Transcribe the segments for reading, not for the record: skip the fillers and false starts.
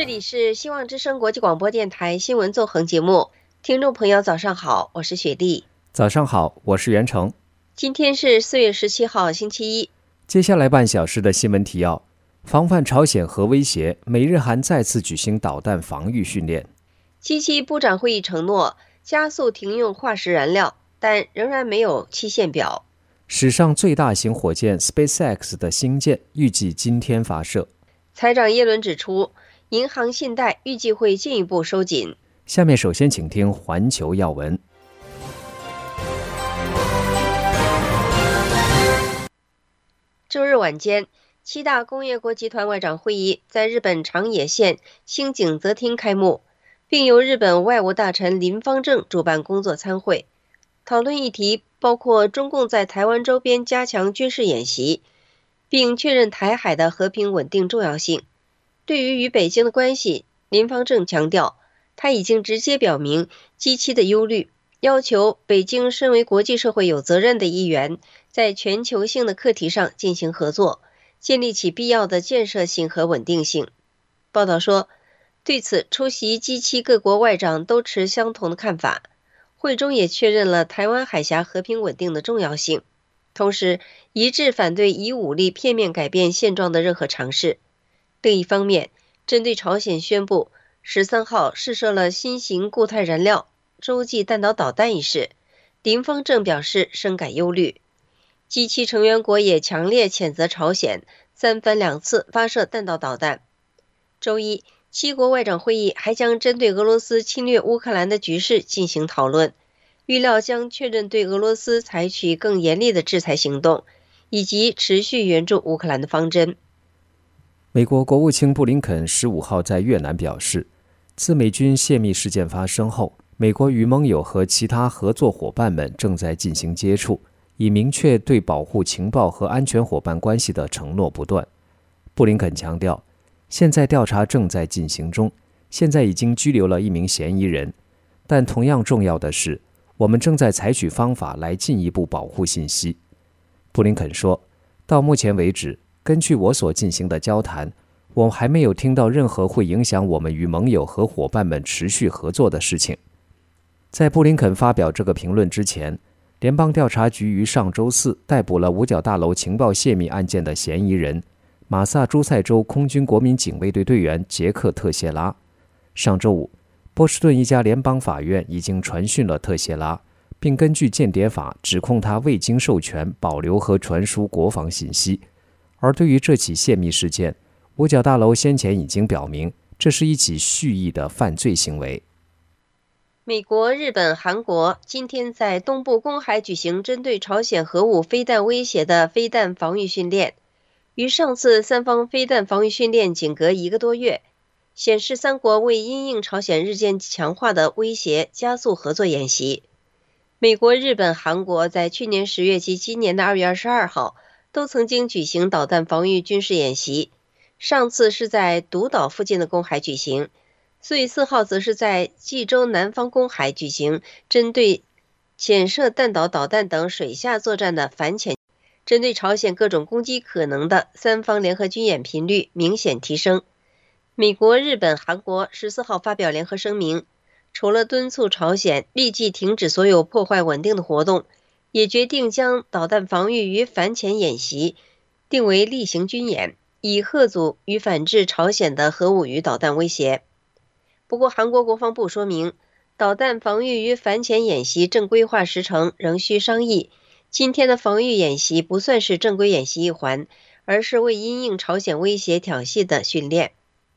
里是希望之声国际广播电台新闻纵横节目，听众朋友早上好，我是雪莉。 早上好，我是袁成。 今天是4月17号星期一。 接下来半小时的新闻提要：防范朝鲜核威胁，美日韩再次举行导弹防御训练。 G7部长会议承诺加速停用化石燃料，但仍然没有期限表。 史上最大型火箭 SpaceX 的星舰预计今天发射。 财长耶伦指出，银行信贷预计会进一步收紧。 下面首先请听环球要闻。 周日晚间，7大工业国集团外长会议在日本长野县新井泽町开幕，并由日本外务大臣林芳正主办工作参会。讨论议题包括中共在台湾周边加强军事演习，并确认台海的和平稳定重要性。对于与北京的关系，林芳正强调，他已经直接表明G7的忧虑，要求北京身为国际社会有责任的一员，在全球性的课题上进行合作，建立起必要的建设性和稳定性。报道说，对此出席G7各国外长都持相同的看法，会中也确认了台湾海峡和平稳定的重要性，同时一致反对以武力片面改变现状的任何尝试。另一方面，针对朝鲜宣布13号试射了新型固态燃料洲际弹道导弹一事，林芳正表示深感忧虑。G7成员国也强烈谴责朝鲜三番两次发射弹道导弹。周一，7国外长会议还将针对俄罗斯侵略乌克兰的局势进行讨论，预料将确认对俄罗斯采取更严厉的制裁行动，以及持续援助乌克兰的方针。 美国国务卿布林肯15号在越南表示，自美军泄密事件发生后，美国与盟友和其他合作伙伴们正在进行接触，以明确对保护情报和安全伙伴关系的承诺不断。布林肯强调，现在调查正在进行中，现在已经拘留了1名嫌疑人，但同样重要的是，我们正在采取方法来进一步保护信息。布林肯说，到目前为止，根据我所进行的交谈，我还没有听到任何会影响我们与盟友和伙伴们持续合作的事情。在布林肯发表这个评论之前，联邦调查局于上周四逮捕了五角大楼情报泄密案件的嫌疑人，马萨诸塞州空军国民警卫队队员杰克·特谢拉。上周五，波士顿一家联邦法院已经传讯了特谢拉，并根据间谍法指控他未经授权保留和传输国防信息。而对于这起泄密事件，五角大楼先前已经表明，这是一起蓄意的犯罪行为。 美国、日本、韩国今天在东部公海举行针对朝鲜核武飞弹威胁的飞弹防御训练，与上次三方飞弹防御训练仅隔1个多月，显示三国为因应朝鲜日渐强化的威胁加速合作演习。美国、日本、韩国在去年10月及今年的2月22号都曾经举行导弹防御军事演习，上次是在独岛附近的公海举行，4月4号则是在济州南方公海举行针对潜射弹道导弹等水下作战的反潜。针对朝鲜各种攻击可能的三方联合军演频率明显提升。美国、日本、韩国14号发表联合声明，除了敦促朝鲜立即停止所有破坏稳定的活动，也决定将导弹防御与反潜演习定为例行军演，以吓阻与反制朝鲜的核武与导弹威胁。不过，韩国国防部说明，导弹防御与反潜演习正规化时程仍需商议。今天的防御演习不算是正规演习一环，而是为因应朝鲜威胁挑衅的训练。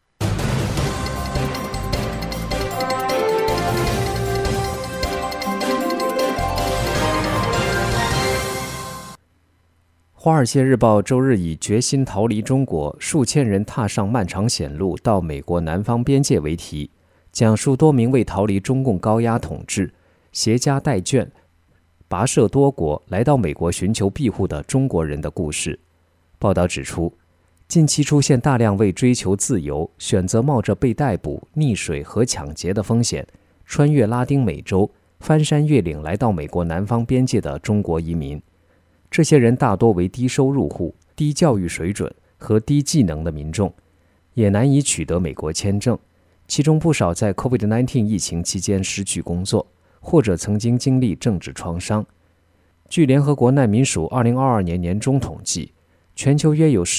《华尔街日报》周日以决心逃离中国，数千人踏上漫长险路到美国南方边界为题，讲述多名为逃离中共高压统治、携家带眷、跋涉多国来到美国寻求庇护的中国人的故事。报道指出，近期出现大量为追求自由，选择冒着被逮捕、溺水和抢劫的风险，穿越拉丁美洲、翻山越岭来到美国南方边界的中国移民。这些人大多为低收入户、低教育水准和低技能的民众， 也难以取得美国签证，其中不少在 COVID-19 疫情期间失去工作，或者曾经经历政治创伤。据联合国难民署2022年年中统计，全球约有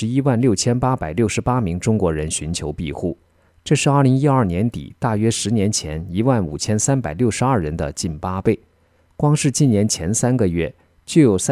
116868名中国人寻求庇护，这是2012年底大约10年前15362人的近8倍。光是今年前3个月，就有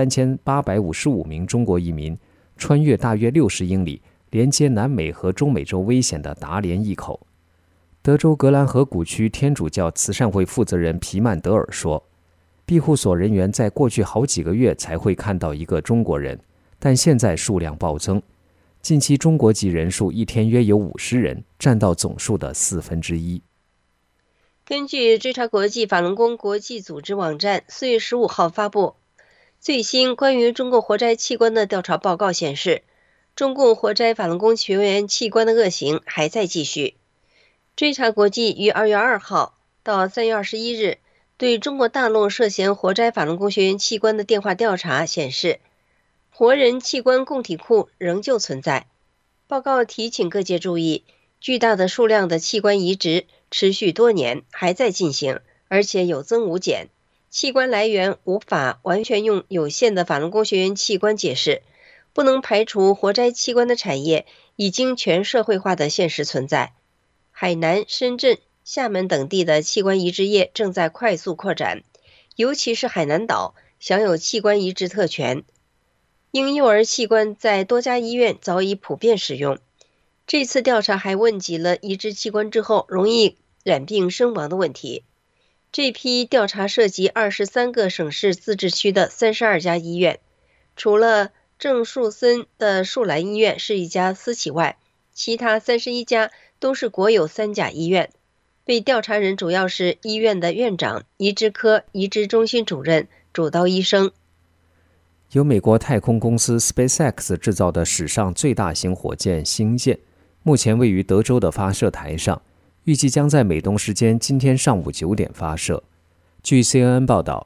3855名中国移民穿越大约60英里，连接南美和中美洲危险的达连隘口。德州格兰河谷区天主教慈善会负责人皮曼德尔说，庇护所人员在过去好几个月才会看到一个中国人，但现在数量暴增。近期中国籍人数一天约有50人，占到总数的1/4。 根据追查国际法轮功国际组织网站4月15号发布最新关于中共活摘器官的调查报告显示，中共活摘法轮功学员器官的恶行还在继续。追查国际于2月2号到3月21日对中国大陆涉嫌活摘法轮功学员器官的电话调查显示，活人器官供体库仍旧存在。报告提醒各界注意，巨大的数量的器官移植持续多年，还在进行，而且有增无减。器官来源无法完全用有限的法轮功学员器官解释，不能排除活摘器官的产业已经全社会化的现实存在。海南、深圳、厦门等地的器官移植业正在快速扩展，尤其是海南岛享有器官移植特权。婴幼儿器官在多家医院早已普遍使用。这次调查还问及了移植器官之后容易染病身亡的问题。这批调查涉及23个省市自治区的32家医院，除了郑树森的树兰医院是一家私企外，其他31家都是国有3甲医院。被调查人主要是医院的院长、移植科移植中心主任、主刀医生。 由美国太空公司 SpaceX 制造的史上最大型火箭星舰，目前位于德州的发射台上，预计将在美东时间今天上午9点发射。据 CNN 报道，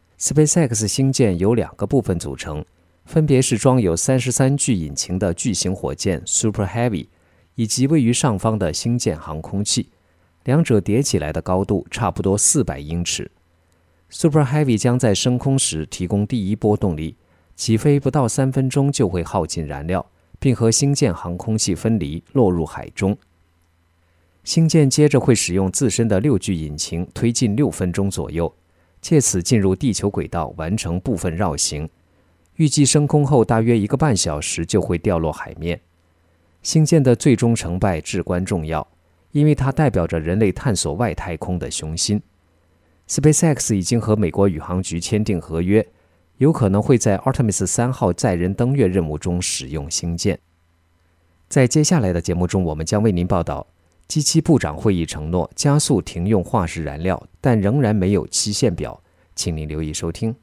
SpaceX 星舰由2个部分组成，分别是装有33具引擎的巨型火箭 Super Heavy， 以及位于上方的星舰航空器，两者叠起来的高度差不多400英尺。 Super Heavy 将在升空时提供第一波动力，起飞不到3分钟就会耗尽燃料，并和星舰航空器分离，落入海中。星舰接着会使用自身的6具引擎推进6分钟左右，借此进入地球轨道完成部分绕行。预计升空后大约1个半小时就会掉落海面。星舰的最终成败至关重要，因为它代表着人类探索外太空的雄心。SpaceX 已经和美国宇航局签订合约，有可能会在 Artemis 3号载人登月任务中使用星舰。在接下来的节目中，我们将为您报道G7部长会议承诺加速停用化石燃料，但仍然没有期限表，请您留意收听。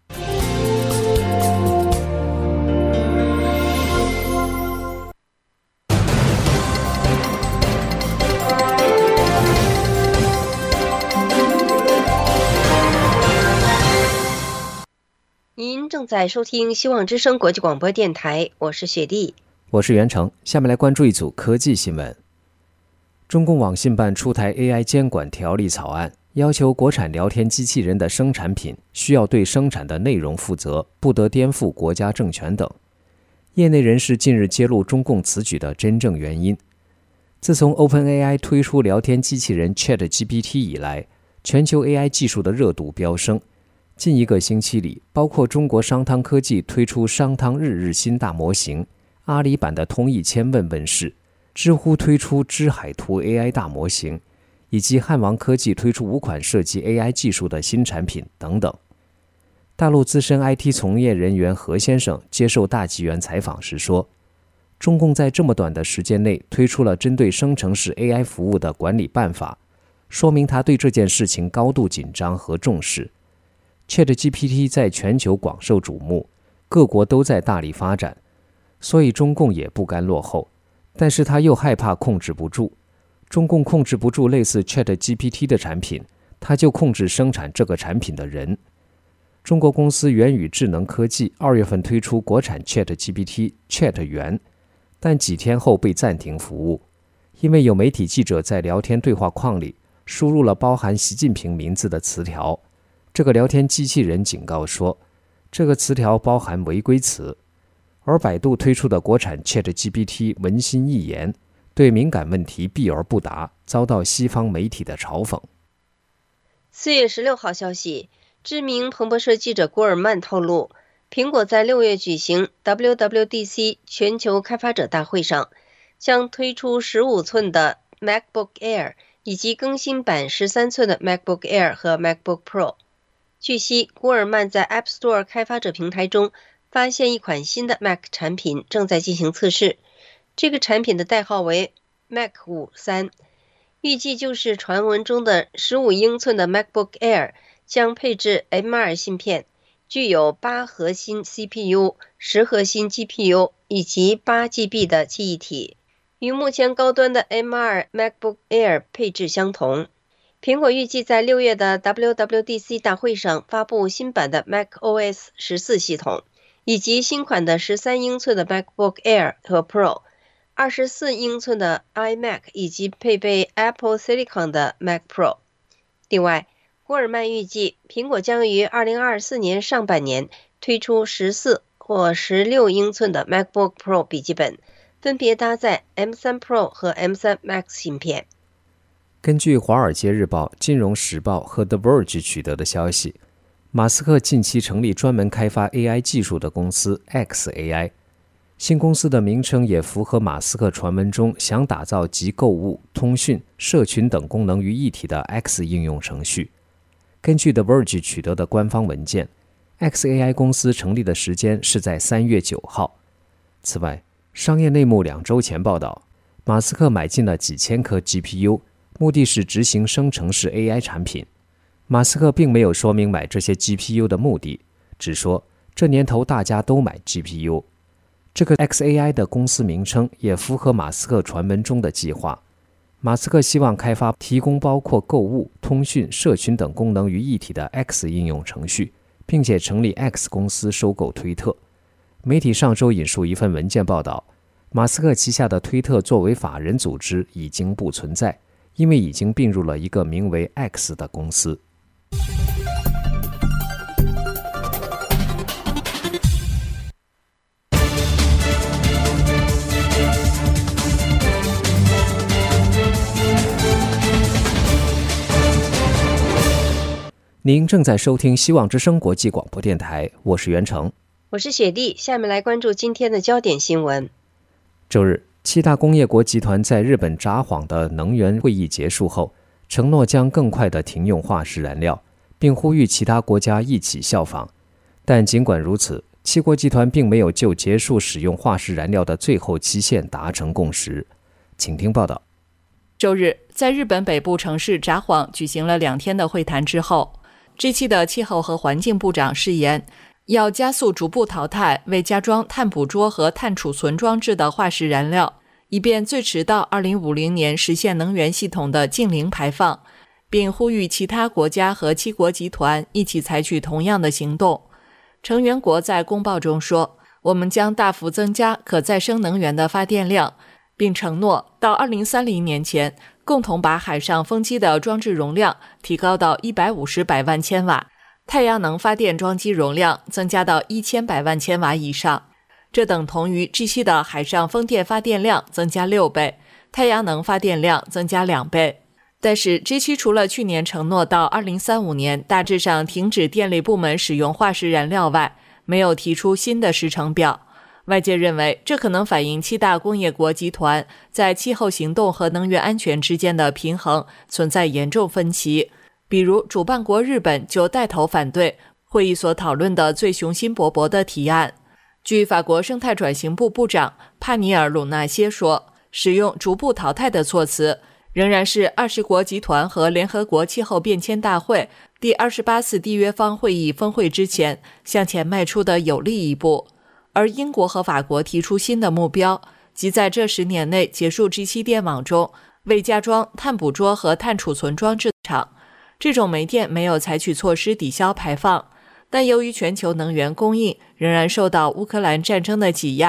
您正在收听希望之声国际广播电台，我是雪莉， 我是袁成。下面来关注一组科技新闻。中共网信办出台 AI 监管条例草案，要求国产聊天机器人的生产品需要对生产的内容负责，不得颠覆国家政权等。业内人士近日揭露中共此举的真正原因。自从 OpenAI 推出聊天机器人 ChatGPT 以来，全球 AI 技术的热度飙升。近1个星期里，包括中国商汤科技推出商汤日日新大模型，阿里版的通义千问问世，知乎推出知海图 AI 大模型，以及汉王科技推出5款涉及 AI 技术的新产品等等。大陆资深 IT 从业人员何先生接受大纪元采访时说，中共在这么短的时间内推出了针对生成式 AI 服务的管理办法，说明他对这件事情高度紧张和重视。ChatGPT 在全球广受瞩目，各国都在大力发展，所以中共也不甘落后，但是他又害怕控制不住。中共控制不住类似 ChatGPT 的产品，他就控制生产这个产品的人。中国公司元宇智能科技2月份推出国产 ChatGPT Chat 元，但几天后被暂停服务。 因为有媒体记者在聊天对话框里输入了包含习近平名字的词条，这个聊天机器人警告说，这个词条包含违规词。而百度推出的国产 ChatGPT 文心一言，对敏感问题避而不答，遭到西方媒体的嘲讽。 4月16号消息，知名彭博社记者古尔曼透露，苹果在6月举行 WWDC 全球开发者大会上，将推出15寸的 MacBook Air 以及更新版13寸的 MacBook Air 和 MacBook Pro。据悉，古尔曼在 App Store 开发者平台中发现一款新的 Mac 产品正在进行测试，这个产品的代号为 Mac 53，预计就是传闻中的15英寸的 MacBook Air， 将配置 M2 芯片，具有8核心 CPU、10核心 GPU 以及8GB 的记忆体，与目前高端的 M2 MacBook Air 配置相同。苹果预计在6月的 WWDC 大会上发布新版的 macOS 14系统，以及新款的13英寸的 MacBook Air 和 Pro， 24英寸的 iMac 以及配备 Apple Silicon 的 Mac Pro。 另外，古尔曼预计苹果将于2024年上半年推出14或16英寸的 MacBook Pro 笔记本，分别搭载 M3 Pro 和 M3 Max 芯片。 根据《华尔街日报》、《金融时报》和 The Verge 取得的消息，马斯克近期成立专门开发 AI 技术的公司 xAI， 新公司的名称也符合马斯克传闻中想打造集购物、通讯、社群等功能于一体的 X 应用程序。根据 The Verge 取得的官方文件， xAI 公司成立的时间是在3月9号。此外，商业内幕2周前报道，马斯克买进了几千颗 GPU， 目的是执行生成式 AI 产品。马斯克并没有说明买这些 GPU 的目的，只说这年头大家都买 GPU。 这个 xAI 的公司名称也符合马斯克传闻中的计划。马斯克希望开发提供包括购物、通讯、社群等功能于一体的 X 应用程序，并且成立 X 公司收购推特。媒体上周引述一份文件报道，马斯克旗下的推特作为法人组织已经不存在，因为已经并入了一个名为 X 的公司。您正在收听希望之声国际广播电台，我是袁成， 我是雪莉。下面来关注今天的焦点新闻。 周日，7大工业国集团在日本札幌的能源会议结束后，承诺将更快地停用化石燃料，并呼吁其他国家一起效仿。但尽管如此，7国集团并没有就结束使用化石燃料的最后期限达成共识。请听报道。 周日，在日本北部城市札幌举行了2天的会谈之后，G7的气候和环境部长誓言要加速逐步淘汰未加装碳捕捉和碳储存装置的化石燃料，以便最迟到2050年实现能源系统的净零排放，并呼吁其他国家和7国集团一起采取同样的行动。成员国在公报中说，我们将大幅增加可再生能源的发电量，并承诺到2030年前共同把海上风机的装置容量提高到150百万千瓦，太阳能发电装机容量增加到1000百万千瓦以上，这等同于 G7 的海上风电发电量增加6倍，太阳能发电量增加2倍。但是 G7 除了去年承诺到2035年大致上停止电力部门使用化石燃料外，没有提出新的时程表。外界认为，这可能反映7大工业国集团在气候行动和能源安全之间的平衡存在严重分歧。比如，主办国日本就带头反对会议所讨论的最雄心勃勃的提案。据法国生态转型部部长帕尼尔·鲁纳歇说，使用逐步淘汰的措辞仍然是20国集团和联合国气候变迁大会第28次缔约方会议峰会之前向前迈出的有力一步。而英国和法国提出新的目标，即在这10年内结束 G7 电网中未加装碳捕捉和碳储存装置厂。这种煤电没有采取措施抵消排放，但由于全球能源供应仍然受到乌克兰战争的挤压，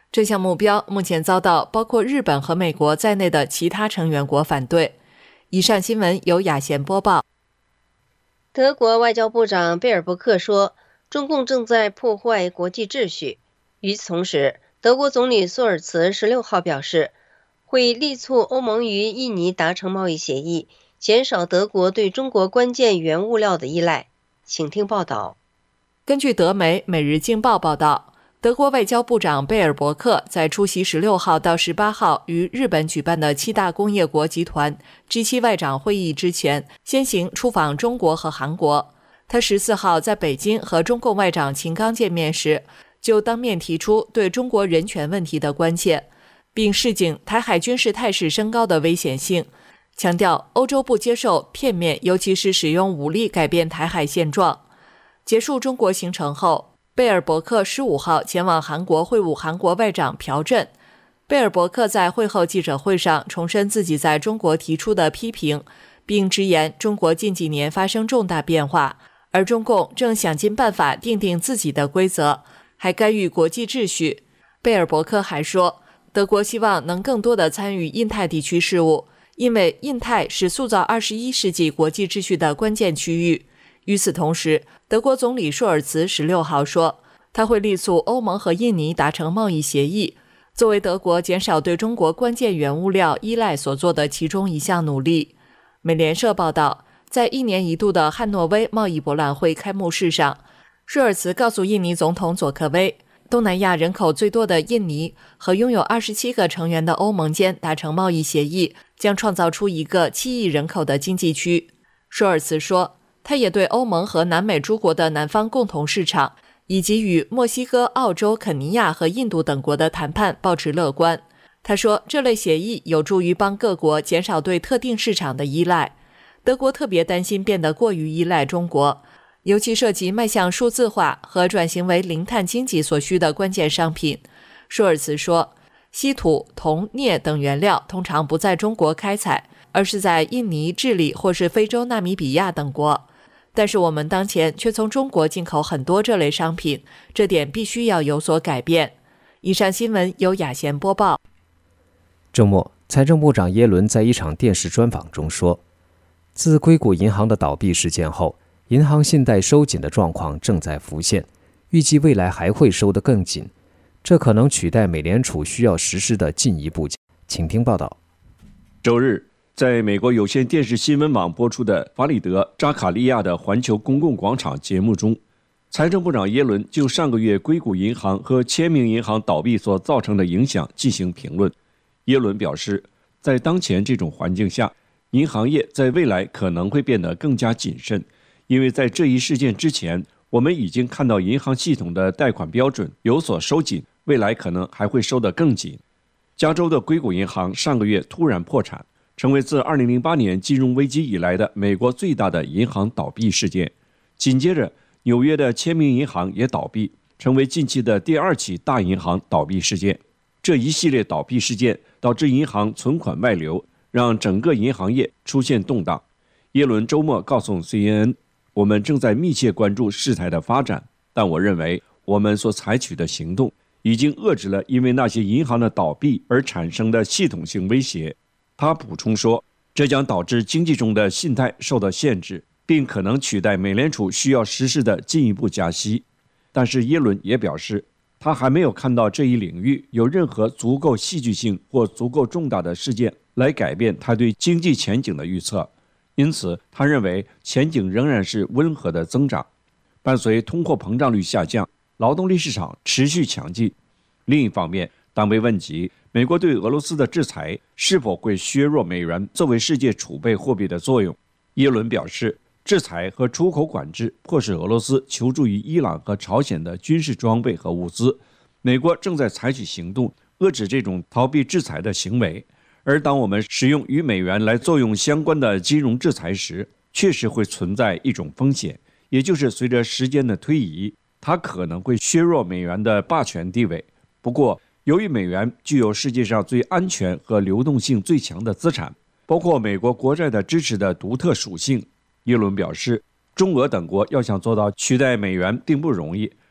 这项目标目前遭到包括日本和美国在内的其他成员国反对。以上新闻由雅贤播报。 德国外交部长贝尔伯克说，中共正在破坏国际秩序。与此同时，德国总理朔尔茨16号表示，会力促欧盟与印尼达成贸易协议，减少德国对中国关键原物料的依赖。请听报道。 根据德媒《每日镜报》报道，德国外交部长贝尔伯克在出席16号到18号于日本举办的7大工业国集团 G7 外长会议之前，先行出访中国和韩国。他14号在北京和中共外长秦刚见面时，就当面提出对中国人权问题的关切，并示警台海军事态势升高的危险性，强调欧洲不接受片面，尤其是使用武力改变台海现状。结束中国行程后，贝尔伯克15号前往韩国会晤韩国外长朴振。贝尔伯克在会后记者会上重申自己在中国提出的批评，并直言中国近几年发生重大变化，而中共正想尽办法订定自己的规则，还干预国际秩序。贝尔伯克还说，德国希望能更多地参与印太地区事务，因为印太是塑造21世纪国际秩序的关键区域。与此同时，德国总理朔尔茨16号说，他会力促欧盟和印尼达成贸易协议，作为德国减少对中国关键原物料依赖所做的其中一项努力。美联社报道，在1年1度的汉诺威贸易博览会开幕式上，朔尔茨告诉印尼总统佐科威，东南亚人口最多的印尼和拥有27个成员的欧盟间达成贸易协议，将创造出一个7亿人口的经济区。朔尔茨说，他也对欧盟和南美诸国的南方共同市场，以及与墨西哥、澳洲、肯尼亚和印度等国的谈判抱持乐观。他说，这类协议有助于帮各国减少对特定市场的依赖。德国特别担心变得过于依赖中国，尤其涉及迈向数字化和转型为零碳经济所需的关键商品。朔尔茨说，稀土、铜、镍等原料通常不在中国开采，而是在印尼、智利或是非洲纳米比亚等国。但是我们当前却从中国进口很多这类商品，这点必须要有所改变。以上新闻由雅贤播报。 周末，财政部长耶伦在一场电视专访中说，自硅谷银行的倒闭事件后，银行信贷收紧的状况正在浮现，预计未来还会收得更紧，这可能取代美联储需要实施的进一步。请听报道。 周日，在美国有线电视新闻网播出的法里德·扎卡利亚的环球公共广场节目中，财政部长耶伦就上个月硅谷银行和签名银行倒闭所造成的影响进行评论。耶伦表示，在当前这种环境下，银行业在未来可能会变得更加谨慎，因为在这一事件之前，我们已经看到银行系统的贷款标准有所收紧，未来可能还会收得更紧。加州的硅谷银行上个月突然破产，成为自2008年金融危机以来的美国最大的银行倒闭事件。紧接着，纽约的签名银行也倒闭，成为近期的第2起大银行倒闭事件。这一系列倒闭事件导致银行存款外流，让整个银行业出现动荡。耶伦周末告诉 CNN， 我们正在密切关注事态的发展，但我认为我们所采取的行动已经遏制了因为那些银行的倒闭而产生的系统性威胁。他补充说，这将导致经济中的信贷受到限制，并可能取代美联储需要实施的进一步加息。但是耶伦也表示，他还没有看到这一领域有任何足够戏剧性或足够重大的事件来改变他对经济前景的预测，因此他认为前景仍然是温和的增长。伴随通货膨胀率下降，劳动力市场持续强劲。另一方面，当被问及美国对俄罗斯的制裁是否会削弱美元作为世界储备货币的作用，耶伦表示，制裁和出口管制迫使俄罗斯求助于伊朗和朝鲜的军事装备和物资。美国正在采取行动遏制这种逃避制裁的行为，而当我们使用与美元来作用相关的金融制裁时，确实会存在一种风险，也就是随着时间的推移，它可能会削弱美元的霸权地位。不过，由于美元具有世界上最安全和流动性最强的资产，包括美国国债的支持的独特属性，耶伦表示，中俄等国要想做到取代美元并不容易，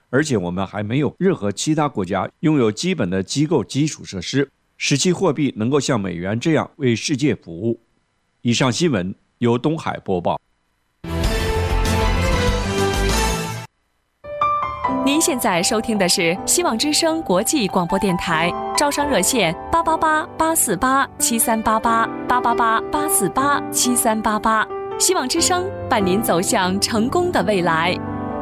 而且我们还没有任何其他国家拥有基本的机构基础设施，使其货币能够像美元这样为世界服务。以上新闻由东海播报。 您现在收听的是希望之声国际广播电台，招商热线888-848-7388，888-848-7388，希望之声伴您走向成功的未来。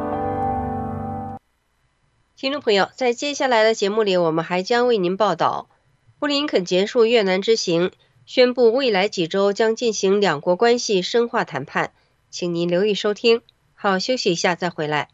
听众朋友，在接下来的节目里，我们还将为您报道，布林肯结束越南之行，宣布未来几周将进行两国关系深化谈判，请您留意收听。好，休息一下再回来。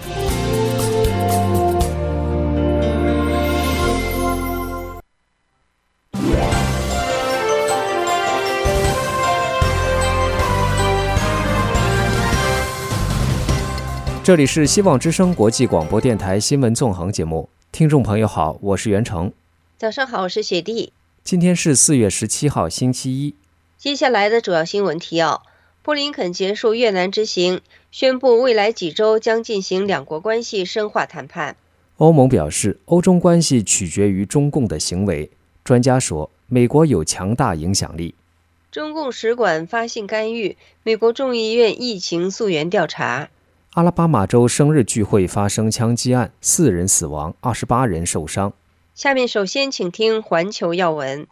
这里是希望之声国际广播电台新闻纵横节目，听众朋友好，我是袁成。 早上好，我是雪弟。 今天是4月17号星期一。 接下来的主要新闻提要：布林肯结束越南之行，宣布未来几周将进行两国关系深化谈判。 欧盟表示，欧中关系取决于中共的行为。专家说，美国有强大影响力。 中共使馆发信干预美国众议院疫情溯源调查。 阿拉巴马州生日聚会发生枪击案，4人死亡，28人受伤。 下面首先请听环球要闻。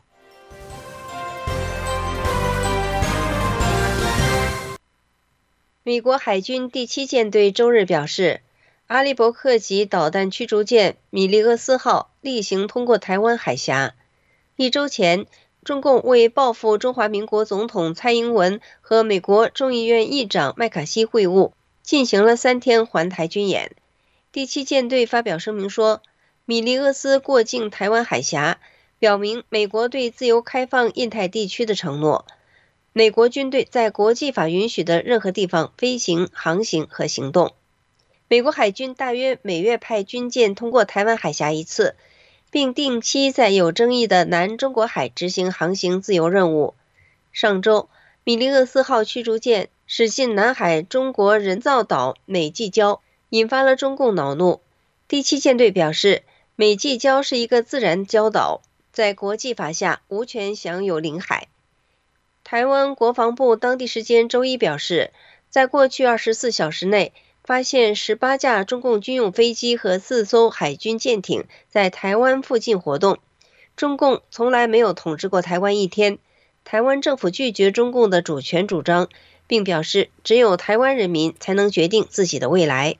美国海军第7舰队周日表示，阿利伯克级导弹驱逐舰米利厄斯号例行通过台湾海峡。1周前，中共为报复中华民国总统蔡英文和美国众议院议长麦卡锡会晤，进行了3天环台军演。第7舰队发表声明说，米利厄斯过境台湾海峡，表明美国对自由开放印太地区的承诺。美国军队在国际法允许的任何地方飞行、航行和行动。美国海军大约每月派军舰通过台湾海峡1次，并定期在有争议的南中国海执行航行自由任务。上周，米利厄斯号驱逐舰驶进南海中国人造岛美济礁，引发了中共恼怒。第7舰队表示，美济礁是一个自然礁岛，在国际法下无权享有领海。台湾国防部当地时间周一表示，在过去24小时内，发现18架中共军用飞机和4艘海军舰艇在台湾附近活动。中共从来没有统治过台湾一天，台湾政府拒绝中共的主权主张，并表示只有台湾人民才能决定自己的未来。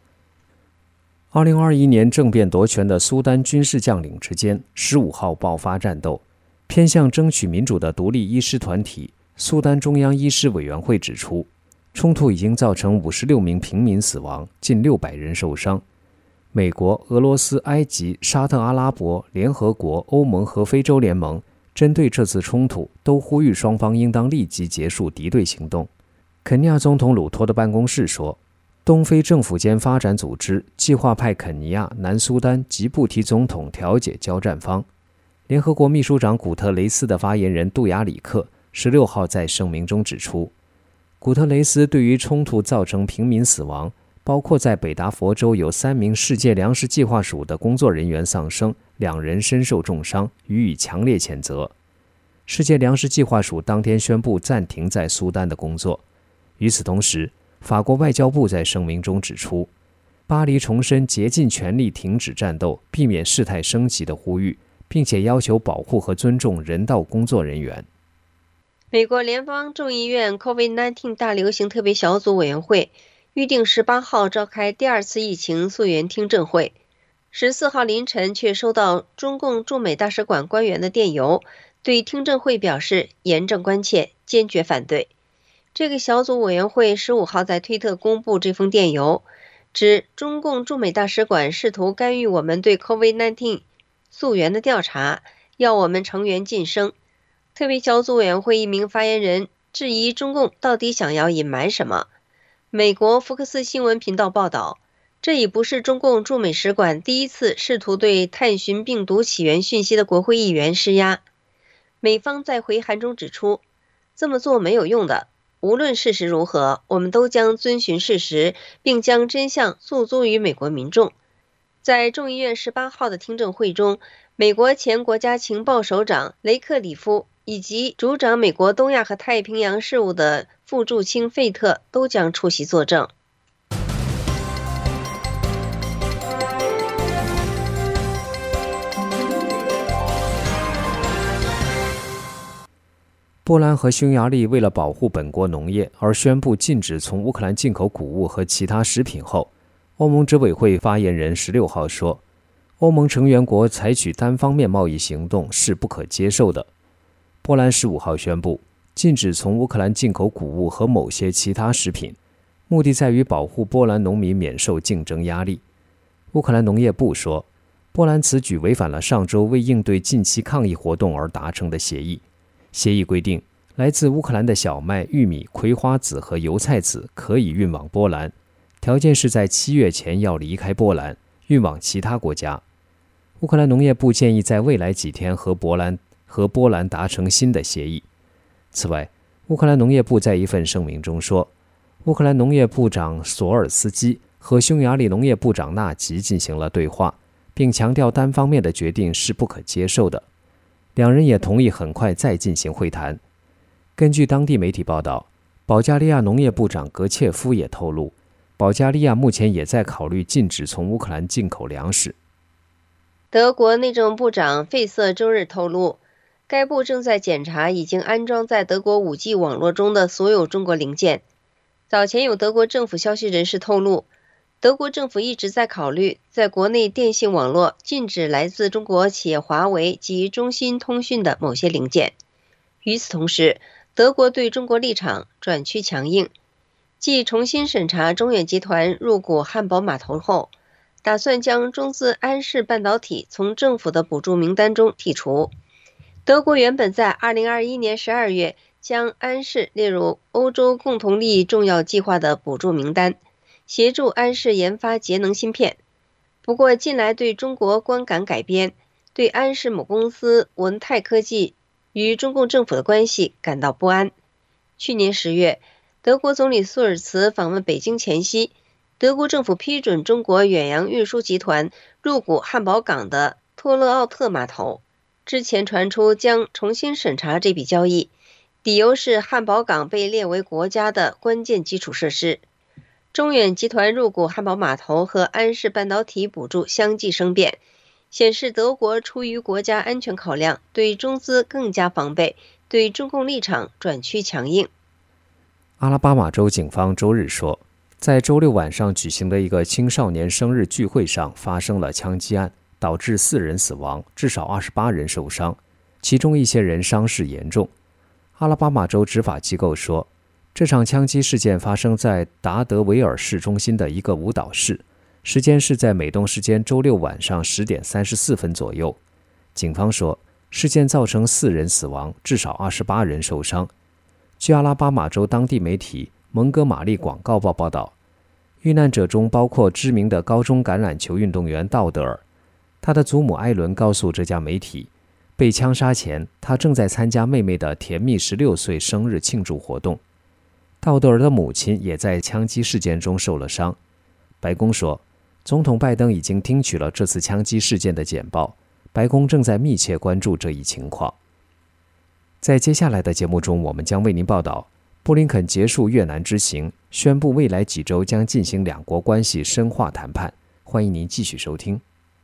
2021年政变夺权的苏丹军事将领之间15号爆发战斗。偏向争取民主的独立医师团体苏丹中央医师委员会指出，冲突已经造成56名平民死亡，近600人受伤。美国、俄罗斯、埃及、沙特阿拉伯、联合国、欧盟和非洲联盟针对这次冲突都呼吁双方应当立即结束敌对行动。肯尼亚总统鲁托的办公室说，东非政府间发展组织计划派肯尼亚、南苏丹、吉布提总统调解交战方。联合国秘书长古特雷斯的发言人杜亚里克16号在声明中指出，古特雷斯对于冲突造成平民死亡，包括在北达佛州有3名世界粮食计划署的工作人员丧生，2人身受重伤，予以强烈谴责。世界粮食计划署当天宣布暂停在苏丹的工作。与此同时，法国外交部在声明中指出，巴黎重申竭尽全力停止战斗，避免事态升级的呼吁，并且要求保护和尊重人道工作人员。 美国联邦众议院 COVID-19 大流行特别小组委员会预定18号召开第2次疫情溯源听证会，14号凌晨却收到中共驻美大使馆官员的电邮，对听证会表示严正关切，坚决反对。这个小组委员会15号在推特公布这封电邮，指中共驻美大使馆试图干预我们对 COVID-19 溯源的调查，要我们成员晋升。特别小组委员会一名发言人质疑中共到底想要隐瞒什么。美国福克斯新闻频道报道，这已不是中共驻美使馆第一次试图对探寻病毒起源讯息的国会议员施压。美方在回函中指出，这么做没有用的， 无论事实如何，我们都将遵循事实，并将真相诉诸于美国民众。在众议院18号的听证会中，美国前国家情报首长雷克里夫以及主掌美国东亚和太平洋事务的副驻青费特都将出席作证。 波兰和匈牙利为了保护本国农业而宣布禁止从乌克兰进口谷物和其他食品后，欧盟执委会发言人16号说，欧盟成员国采取单方面贸易行动是不可接受的。波兰15号宣布禁止从乌克兰进口谷物和某些其他食品，目的在于保护波兰农民免受竞争压力。乌克兰农业部说，波兰此举违反了上周为应对近期抗议活动而达成的协议。协议规定，来自乌克兰的小麦、玉米、葵花籽和油菜籽可以运往波兰，条件是在7月前要离开波兰，运往其他国家。乌克兰农业部建议在未来几天和波兰达成新的协议。此外，乌克兰农业部在一份声明中说，乌克兰农业部长索尔斯基和匈牙利农业部长纳吉进行了对话，并强调单方面的决定是不可接受的。两人也同意很快再进行会谈。根据当地媒体报道，保加利亚农业部长格切夫也透露，保加利亚目前也在考虑禁止从乌克兰进口粮食。 德国内政部长费瑟周日透露，该部正在检查已经安装在德国 5G 网络中的所有中国零件。早前有德国政府消息人士透露，德国政府一直在考虑在国内电信网络禁止来自中国企业华为及中兴通讯的某些零件。与此同时，德国对中国立场转趋强硬，继重新审查中远集团入股汉堡码头后，打算将中资安氏半导体从政府的补助名单中剔除。德国原本在2021年12月将安氏列入欧洲共同利益重要计划的补助名单，协助安氏研发节能芯片。不过近来对中国观感改变，对安氏母公司文泰科技与中共政府的关系感到不安。去年10月，德国总理苏尔茨访问北京前夕，德国政府批准中国远洋运输集团入股汉堡港的托勒奥特码头。之前传出将重新审查这笔交易，理由是汉堡港被列为国家的关键基础设施。中远集团入股汉堡码头和安氏半导体补助相继生变，显示德国出于国家安全考量，对中资更加防备，对中共立场转趋强硬。 阿拉巴马州警方周日说，在周六晚上举行的一个青少年生日聚会上发生了枪击案，导致4人死亡，至少28人受伤，其中一些人伤势严重。阿拉巴马州执法机构说，这场枪击事件发生在达德维尔市中心的一个舞蹈室，时间是在美东时间周六晚上10点34分左右。警方说，事件造成4人死亡，至少28人受伤。据阿拉巴马州当地媒体蒙哥马利广告报报道，遇难者中包括知名的高中橄榄球运动员道德尔。他的祖母艾伦告诉这家媒体，被枪杀前，他正在参加妹妹的甜蜜16岁生日庆祝活动。道德尔的母亲也在枪击事件中受了伤。白宫说，总统拜登已经听取了这次枪击事件的简报，白宫正在密切关注这一情况。在接下来的节目中，我们将为您报道，布林肯结束越南之行，宣布未来几周将进行两国关系深化谈判。欢迎您继续收听。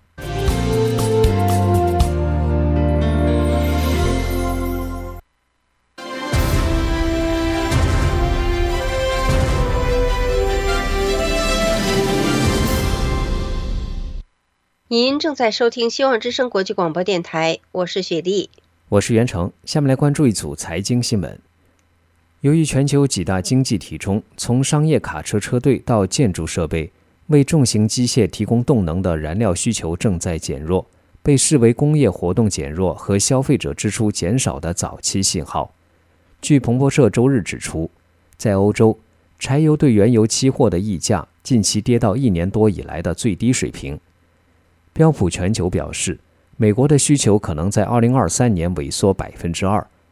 您正在收听希望之声国际广播电台，我是雪莉， 我是袁成。下面来关注一组财经新闻。由于全球几大经济体中，从商业卡车车队到建筑设备，为重型机械提供动能的燃料需求正在减弱，被视为工业活动减弱和消费者支出减少的早期信号。据彭博社周日指出，在欧洲，柴油对原油期货的溢价近期跌到1年多以来的最低水平。标普全球表示，美国的需求可能在2023年萎缩2%。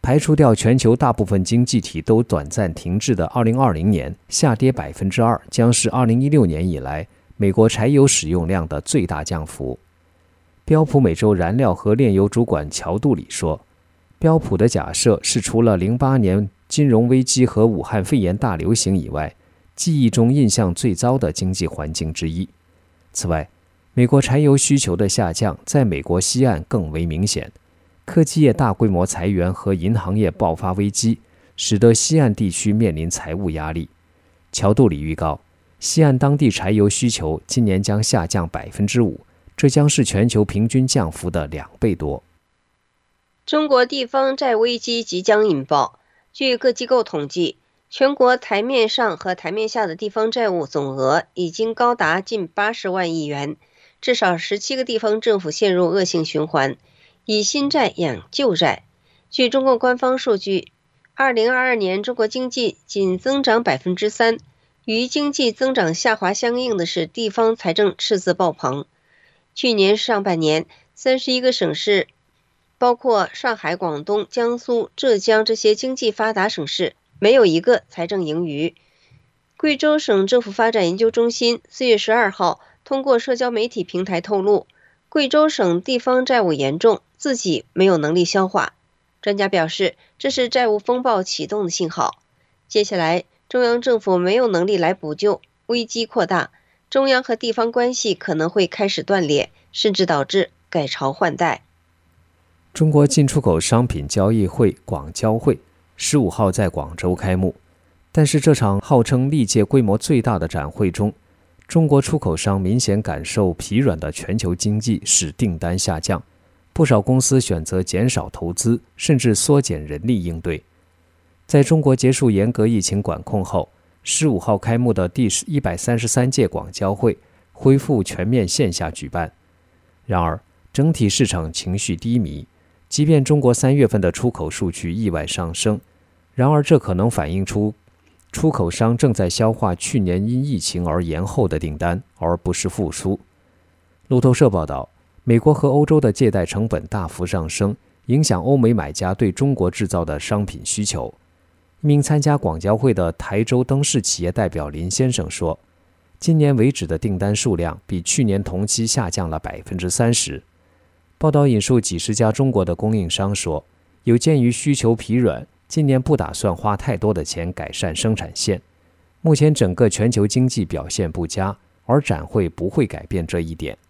排除掉全球大部分经济体都短暂停滞的2020年，下跌 2%， 将是2016年以来美国柴油使用量的最大降幅。标普美洲燃料和炼油主管乔杜里说，标普的假设是除了08年金融危机和武汉肺炎大流行以外，记忆中印象最糟的经济环境之一。此外，美国柴油需求的下降在美国西岸更为明显，科技业大规模裁员和银行业爆发危机，使得西岸地区面临财务压力。乔杜里预告，西岸当地柴油需求今年将下降 5%， 这将是全球平均降幅的2倍多。 中国地方债危机即将引爆。据各机构统计，全国台面上和台面下的地方债务总额已经高达近80万亿元，至少17个地方政府陷入恶性循环，以新债养旧债。据中国官方数据，2022年中国经济仅增长 3%， 与经济增长下滑相应的是地方财政赤字爆棚。去年上半年，31个省市，包括上海、广东、江苏、浙江这些经济发达省市，没有一个财政盈余。贵州省政府发展研究中心4月12号通过社交媒体平台透露，贵州省地方债务严重，自己没有能力消化。专家表示，这是债务风暴启动的信号。接下来，中央政府没有能力来补救，危机扩大，中央和地方关系可能会开始断裂，甚至导致改朝换代。 中国进出口商品交易会广交会15号在广州开幕，但是这场号称历届规模最大的展会中，中国出口商明显感受疲软的全球经济使订单下降，不少公司选择减少投资，甚至缩减人力应对。在中国结束严格疫情管控后，15号开幕的第133届广交会恢复全面线下举办。然而，整体市场情绪低迷，即便中国3月份的出口数据意外上升，然而这可能反映出出口商正在消化去年因疫情而延后的订单，而不是复苏。路透社报道，美国和欧洲的借贷成本大幅上升，影响欧美买家对中国制造的商品需求。一名参加广交会的台州灯饰企业代表林先生说，今年为止的订单数量比去年同期下降了 30%。报道引述几十家中国的供应商说，有鉴于需求疲软，今年不打算花太多的钱改善生产线。目前整个全球经济表现不佳，而展会不会改变这一点。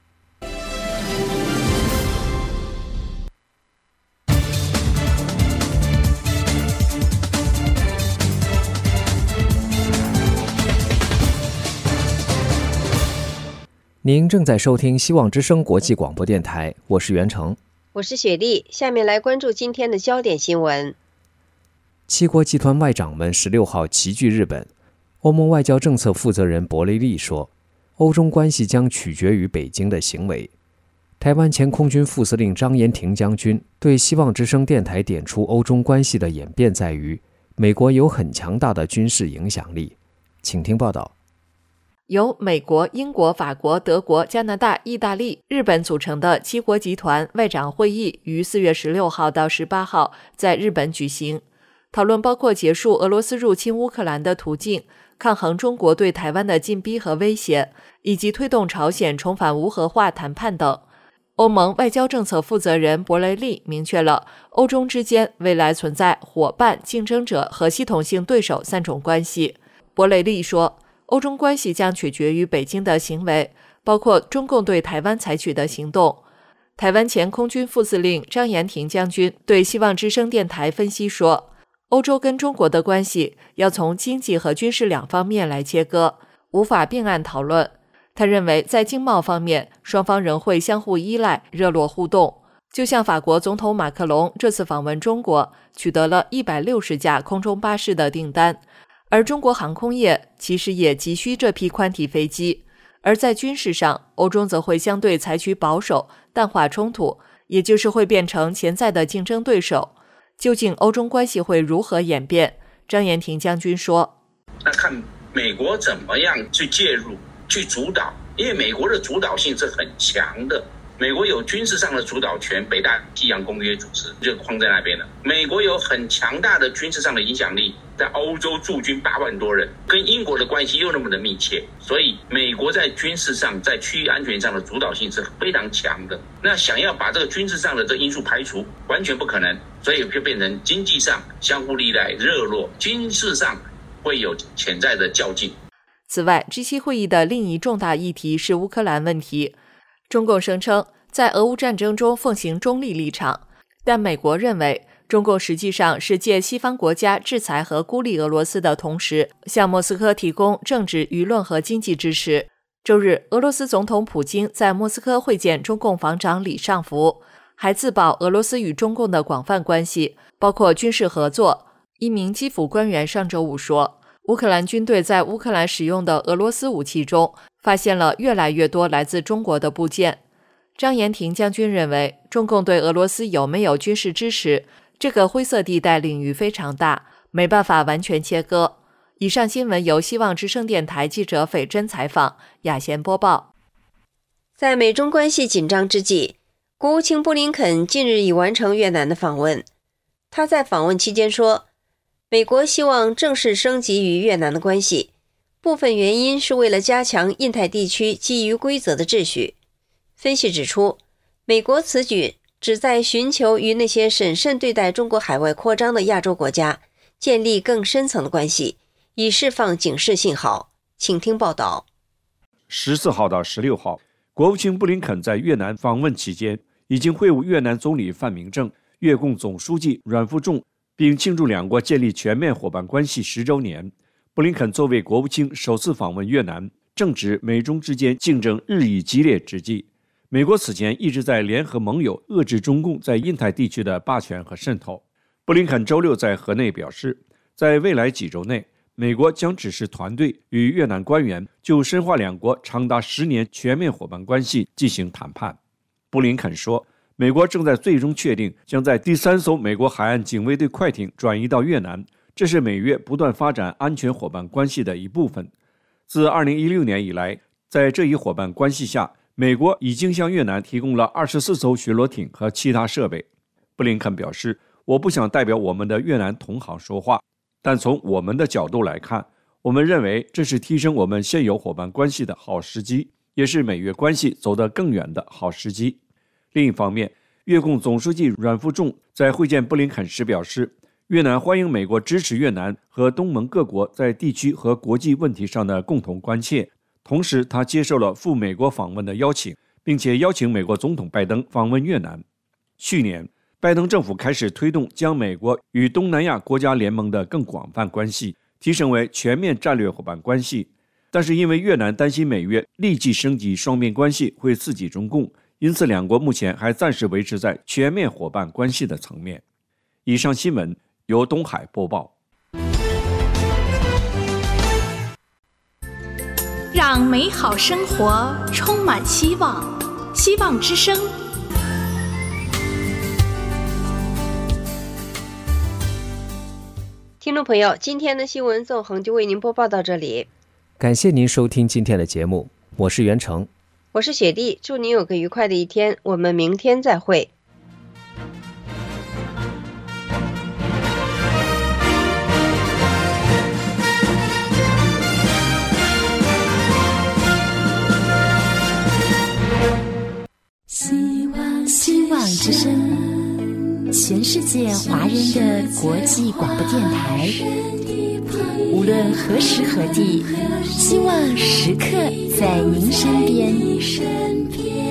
您正在收听希望之声国际广播电台，我是袁成， 我是雪莉。下面来关注今天的焦点新闻。 七国集团外长们16号齐聚日本。欧盟外交政策负责人博雷利说，欧中关系将取决于北京的行为。台湾前空军副司令张延廷将军对希望之声电台点出，欧中关系的演变在于美国有很强大的军事影响力。请听报道。 由美国、英国、法国、德国、加拿大、意大利、日本组成的七国集团外长会议于4月16号到18号在日本举行，讨论包括结束俄罗斯入侵乌克兰的途径、抗衡中国对台湾的禁逼和威胁，以及推动朝鲜重返无核化谈判等。欧盟外交政策负责人博雷利明确了欧中之间未来存在伙伴、竞争者和系统性对手3种关系。博雷利说，欧中关系将取决于北京的行为，包括中共对台湾采取的行动。台湾前空军副司令张延廷将军对希望之声电台分析说，欧洲跟中国的关系要从经济和军事2方面来切割，无法并案讨论。他认为在经贸方面，双方仍会相互依赖，热络互动。就像法国总统马克龙这次访问中国，取得了160架空中巴士的订单，而中国航空业其实也急需这批宽体飞机。而在军事上，欧中则会相对采取保守，淡化冲突，也就是会变成潜在的竞争对手。究竟欧中关系会如何演变？张延廷将军说， 那看美国怎么样去介入，去主导，因为美国的主导性是很强的。 美国有军事上的主导权，北大西洋公约组织就框在那边了。美国有很强大的军事上的影响力，在欧洲驻军8万多人，跟英国的关系又那么的密切，所以美国在军事上，在区域安全上的主导性是非常强的。那想要把这个军事上的这因素排除，完全不可能，所以就变成经济上相互依赖热络，军事上会有潜在的较劲。 此外，G7会议的另一重大议题是乌克兰问题。中共声称在俄乌战争中奉行中立立场，但美国认为中共实际上是借西方国家制裁和孤立俄罗斯的同时，向莫斯科提供政治、舆论和经济支持。周日，俄罗斯总统普京在莫斯科会见中共防长李尚福，还自曝俄罗斯与中共的广泛关系，包括军事合作。一名基辅官员上周五说，乌克兰军队在乌克兰使用的俄罗斯武器中发现了越来越多来自中国的部件。张延廷将军认为，中共对俄罗斯有没有军事支持，这个灰色地带领域非常大，没办法完全切割。以上新闻由希望之声电台记者斐珍采访，雅贤播报。 在美中关系紧张之际，国务卿布林肯近日已完成越南的访问。他在访问期间说，美国希望正式升级与越南的关系，部分原因是为了加强印太地区基于规则的秩序。分析指出，美国此举旨在寻求与那些审慎对待中国海外扩张的亚洲国家建立更深层的关系，以释放警示信号。请听报道。 14号到16号，国务卿布林肯在越南访问期间，已经会晤越南总理范明政、越共总书记阮富仲，并庆祝两国建立全面伙伴关系10周年。布林肯作为国务卿首次访问越南，正值美中之间竞争日益激烈之际。美国此前一直在联合盟友遏制中共在印太地区的霸权和渗透。布林肯周六在河内表示，在未来几周内，美国将指示团队与越南官员就深化两国长达10年全面伙伴关系进行谈判。布林肯说，美国正在最终确定将在第3艘美国海岸警卫队快艇转移到越南，这是美越不断发展安全伙伴关系的一部分。自2016年以来，在这一伙伴关系下，美国已经向越南提供了24艘巡逻艇和其他设备。布林肯表示，我不想代表我们的越南同行说话，但从我们的角度来看，我们认为这是提升我们现有伙伴关系的好时机，也是美越关系走得更远的好时机。另一方面，越共总书记阮富仲在会见布林肯时表示，越南欢迎美国支持越南和东盟各国在地区和国际问题上的共同关切。同时，他接受了赴美国访问的邀请，并且邀请美国总统拜登访问越南。去年，拜登政府开始推动将美国与东南亚国家联盟的更广泛关系提升为全面战略伙伴关系，但是因为越南担心美越立即升级双边关系会刺激中共，因此两国目前还暂时维持在全面伙伴关系的层面。以上新闻由东海播报。 让美好生活充满希望，希望之声。 听众朋友，今天的新闻纵横就为您播报到这里， 感谢您收听今天的节目，我是袁成， 我是雪莉，祝您有个愉快的一天，我们明天再会。 希望之声，全世界华人的国际广播电台。无论何时何地，希望时刻在您身边。